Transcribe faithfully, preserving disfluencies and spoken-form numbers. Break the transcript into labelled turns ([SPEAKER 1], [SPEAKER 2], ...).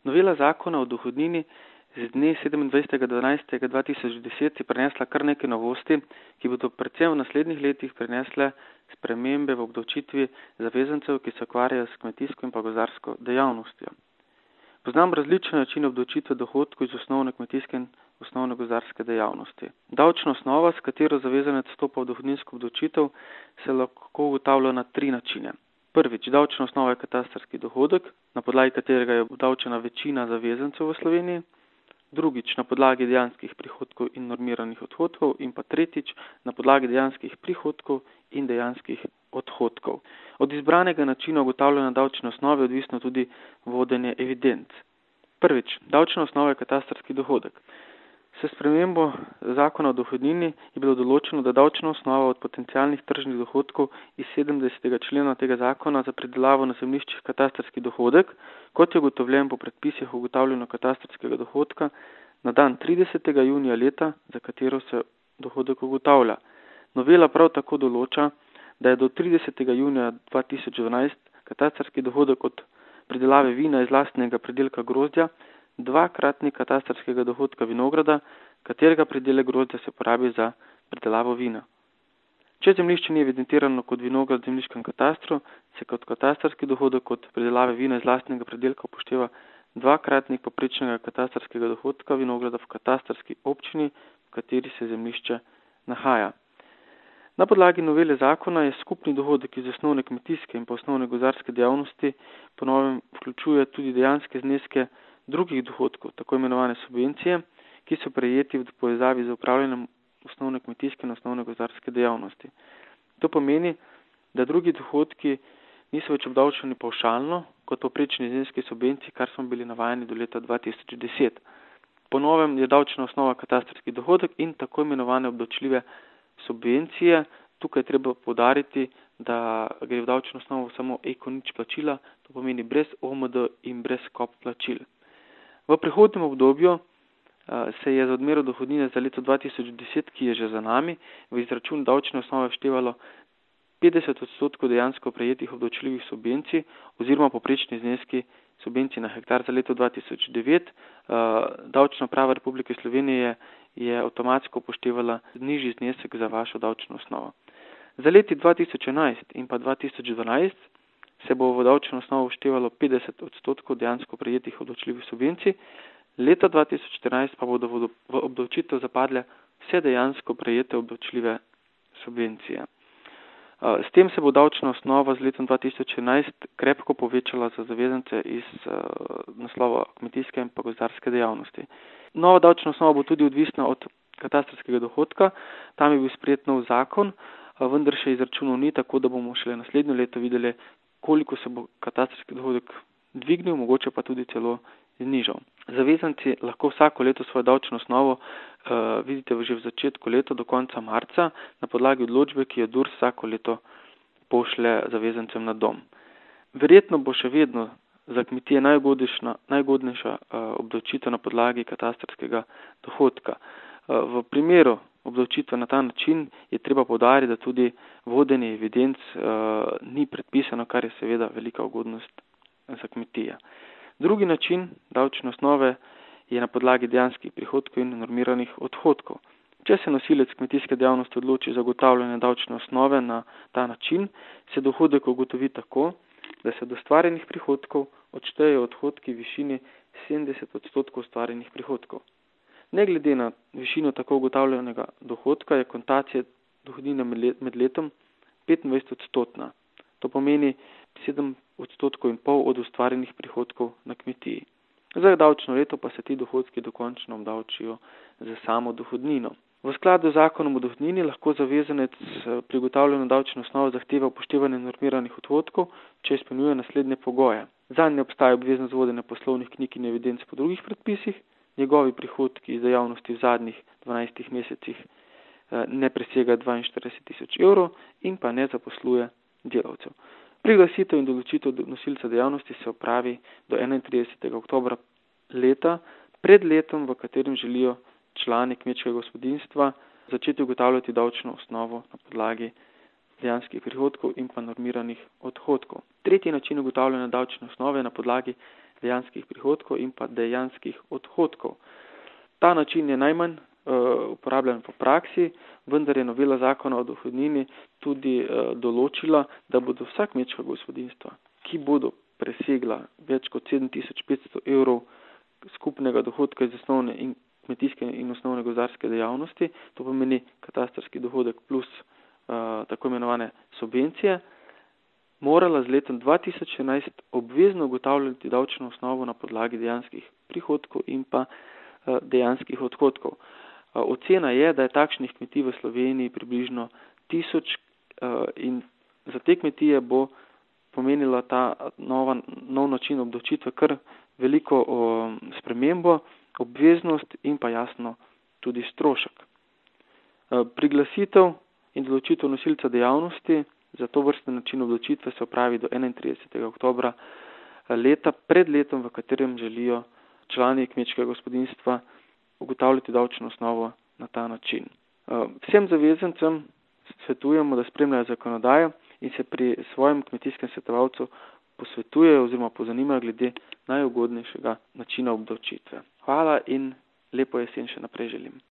[SPEAKER 1] Novela zakona o dohodnini z dne sedemindvajsetega dvanajstega dva tisoč deset je prinesla kar nekaj novosti, ki bodo predvsem v naslednjih letih prinesle spremembe v obdavčitvi zavezancev, ki se ukvarjajo s kmetijsko in pa gozdarsko dejavnostjo. Poznam različne načine obdavčitve dohodkov iz osnovne kmetijske in osnovne gozdarske dejavnosti. Davčna osnova, s katero zavezanec vstopa v dohodninsko obdavčitev, se lahko ugotavlja na tri načine. Prvič, davčna osnova je katastrski dohodek, na podlagi katerega je obdavčena večina zavezancev v Sloveniji. Drugič, na podlagi dejanskih prihodkov in normiranih odhodkov. In pa tretjič, na podlagi dejanskih prihodkov in dejanskih odhodkov. Od izbranega načina ugotavljanja davčne osnove je odvisno tudi vodenje evidenc. Prvič, davčna osnova je katastrski dohodek. S spremembo zakona o dohodnini je bilo določeno, da davčna osnova od potencialnih tržnih dohodkov iz sedemdesetega člena tega zakona za pridelavo na zemljiščih katastrski dohodek, kot je ugotovljen po predpisih o ugotavljanju katastrskega dohodka na dan tridesetega junija leta, za katero se dohodek ugotavlja. Novela prav tako določa, da je do tridesetega junija dva tisoč dvanajst katastrski dohodek od pridelave vina iz lastnega pridelka grozdja dvakratnik katastrskega dohodka vinograda, katerega pridelek grozdja se porabi za pridelavo vina. Če zemljišče ni evidentirano kot vinograd v zemljiškem katastru, se kot katastrski dohodek od pridelave vina iz lastnega pridelka upošteva dvakratnik povprečnega katastrskega dohodka vinograda v katastrski občini, v kateri se zemljišče nahaja. Na podlagi novele zakona je skupni dohodek iz osnovne kmetijske in pa osnovne gozdarske dejavnosti po novem vključuje tudi dejanske zneske drugih dohodkov, tako imenovane subvencije, ki so prejeti v povezavi z upravljanjem osnovne kmetijske in osnovne gozdarske dejavnosti. To pomeni, da drugi dohodki niso več obdavčeni pavšalno kot povprečni zneski subvencij, kar smo bili navajeni do leta dva tisoč deset. Po novem je davčna osnova katastrski dohodek in tako imenovane obdavčljive subvencije. Tukaj je treba poudariti, da gre v davčno osnovo samo eko nič plačila, to pomeni brez O M D in brez kop plačil. V prihodnjem obdobju se je za odmero dohodnine za leto dva tisoč deset, ki je že za nami, v izračun davčne osnove vštevalo petdeset odstotkov dejansko prejetih obdavčljivih subvencij oziroma povprečni zneski subvencij na hektar za leto dva tisoč devet. Davčna uprava Republike Slovenije je avtomatsko upoštevala nižji znesek za vašo davčno osnovo. Za leti dva tisoč enajst in pa dva tisoč dvanajst se bo v davčno osnovo vštevalo petdeset odstotkov dejansko prejetih obdavčljivih subvencij, leta dva tisoč štirinajst pa bodo v obdavčitev zapadle vse dejansko prejete obdavčljive subvencije. S tem se bo davčna osnova z letom dva tisoč enajst krepko povečala za zavezance iz naslova kmetijske in pa gozdarske dejavnosti. Nova davčna osnova bo tudi odvisna od katastrskega dohodka, tam je bil sprejet nov zakon, vendar še izračunov ni, tako da bomo šele naslednje leto videli, koliko se bo katastrski dohodek dvignil, mogoče pa tudi celo znižal. Zavezanci lahko vsako leto svojo davčno osnovo uh, vidite že v začetku leta do konca marca na podlagi odločbe, ki jo DURS vsako leto pošlje zavezancem na dom. Verjetno bo še vedno za kmetije najgodnejša uh, obdavčitev na podlagi katastrskega dohodka. Uh, v primeru obdavčitve na ta način je treba poudariti, da tudi vodenje evidenc uh, ni predpisano, kar je seveda velika ugodnost za kmetije. Drugi način davčne osnove je na podlagi dejanskih prihodkov in normiranih odhodkov. Če se nosilec kmetijske dejavnosti odloči za ugotavljanje davčne osnove na ta način, se dohodek ugotovi tako, da se od ustvarjenih prihodkov odštejejo odhodki v višini sedemdeset odstotkov ustvarjenih prihodkov. Ne glede na višino tako ugotavljenega dohodka je kontacija dohodnine med letom petindvajset odstotna. To pomeni sedem odstotkov in pol od ustvarjenih prihodkov na kmetiji. Za davčno leto pa se ti dohodki dokončno obdavčijo za samo dohodnino. V skladu z zakonom o dohodnini lahko zavezanec pri ugotavljanju davčne osnove zahteva upoštevanje normiranih odhodkov, če izpolnjuje naslednje pogoje. Zanj ne obstaja obveznost vodenja poslovnih knjig in evidenc po drugih predpisih, njegovi prihodki iz dejavnosti v zadnjih dvanajstih mesecih ne presega dvainštirideset tisoč evrov in pa ne zaposluje delavcev. Priglasitev in določitev nosilca dejavnosti se opravi do enaintridesetega oktobra leta, pred letom, v katerem želijo člani kmečkega gospodinjstva začeti ugotavljati davčno osnovo na podlagi dejanskih prihodkov in pa normiranih odhodkov. Tretji način ugotavljanja davčne osnove je na podlagi dejanskih prihodkov in pa dejanskih odhodkov. Ta način je najmanj uh, uporabljen v praksi, vendar je novela zakona o dohodnini tudi uh, določila, da bodo vsa kmečka gospodinjstva, ki bodo presegla več kot sedem tisoč petsto evrov skupnega dohodka iz osnovne in kmetijske in osnovne gozdarske dejavnosti, to pomeni katastrski dohodek plus uh, tako imenovane subvencije, morala z letom dva tisoč enajst obvezno ugotavljati davčno osnovo na podlagi dejanskih prihodkov in pa uh, dejanskih odhodkov. Uh, ocena je, da je takšnih kmetij v Sloveniji približno tisoč uh, in za te kmetije bo pomenila ta nova, nov način obdavčitve kar veliko uh, spremembo, obveznost in pa jasno tudi strošek. Priglasitev in določitev nosilca dejavnosti za to vrstni način obdavčitve se opravi do enaintridesetega oktobra leta pred letom, v katerem želijo člani kmečkega gospodinjstva ugotavljati davčno osnovo na ta način. Vsem zavezancem svetujemo, da spremljajo zakonodajo in se pri svojem kmetijskem svetovalcu posvetujejo oziroma pozanimajo glede najugodnejšega načina obdavčitve. Hvala in lepo jesen še naprej želim.